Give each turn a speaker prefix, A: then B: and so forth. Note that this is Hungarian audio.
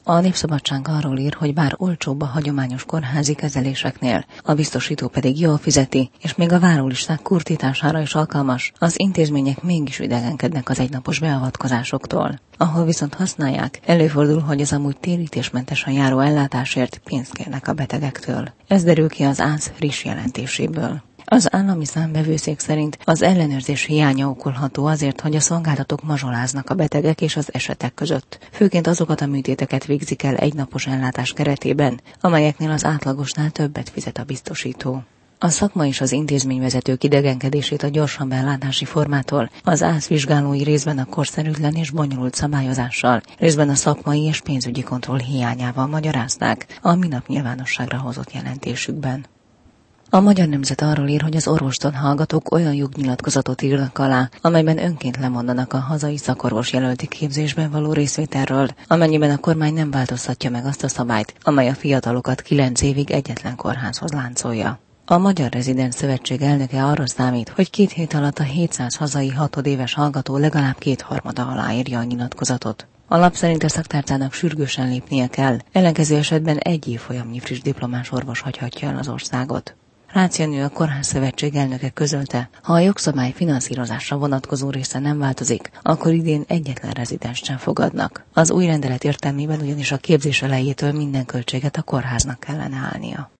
A: A Népszabadság arról ír, hogy bár olcsóbb a hagyományos kórházi kezeléseknél, a biztosító pedig jól fizeti, és még a várólisták kurtítására is alkalmas, az intézmények mégis idegenkednek az egynapos beavatkozásoktól. Ahol viszont használják, előfordul, hogy az amúgy térítésmentesen járó ellátásért pénzt kérnek a betegektől. Ez derül ki az ÁSZ friss jelentéséből. Az állami számvevőszék szerint az ellenőrzés hiánya okolható azért, hogy a szolgáltatók mazsoláznak a betegek és az esetek között. Főként azokat a műtéteket végzik el egynapos ellátás keretében, amelyeknél az átlagosnál többet fizet a biztosító. A szakma és az intézményvezetők idegenkedését a gyorsabb ellátási formától az ÁSZ vizsgálói részben a korszerűtlen és bonyolult szabályozással, részben a szakmai és pénzügyi kontroll hiányával magyarázták a minap nyilvánosságra hozott jelentésükben. A Magyar Nemzet arról ír, hogy az orvostan hallgatók olyan jognyilatkozatot írnak alá, amelyben önként lemondanak a hazai szakorvos jelölti képzésben való részvételről, amennyiben a kormány nem változtatja meg azt a szabályt, amely a fiatalokat 9 évig egyetlen kórházhoz láncolja. A Magyar Rezidens Szövetség elnöke arra számít, hogy 2 hét alatt a 700 hazai hatodéves hallgató legalább 2/3 aláírja a nyilatkozatot. A lap szerint a szaktárcának sürgősen lépnie kell, ellenkező esetben 1 évfolyamnyi friss diplomás orvos hagyhatja el az országot. Rácz Jenő, a Kórházszövetség elnöke közölte, ha a jogszabály finanszírozásra vonatkozó része nem változik, akkor idén egyetlen rezidenst sem fogadnak. Az új rendelet értelmében ugyanis a képzés elejétől minden költséget a kórháznak kellene állnia.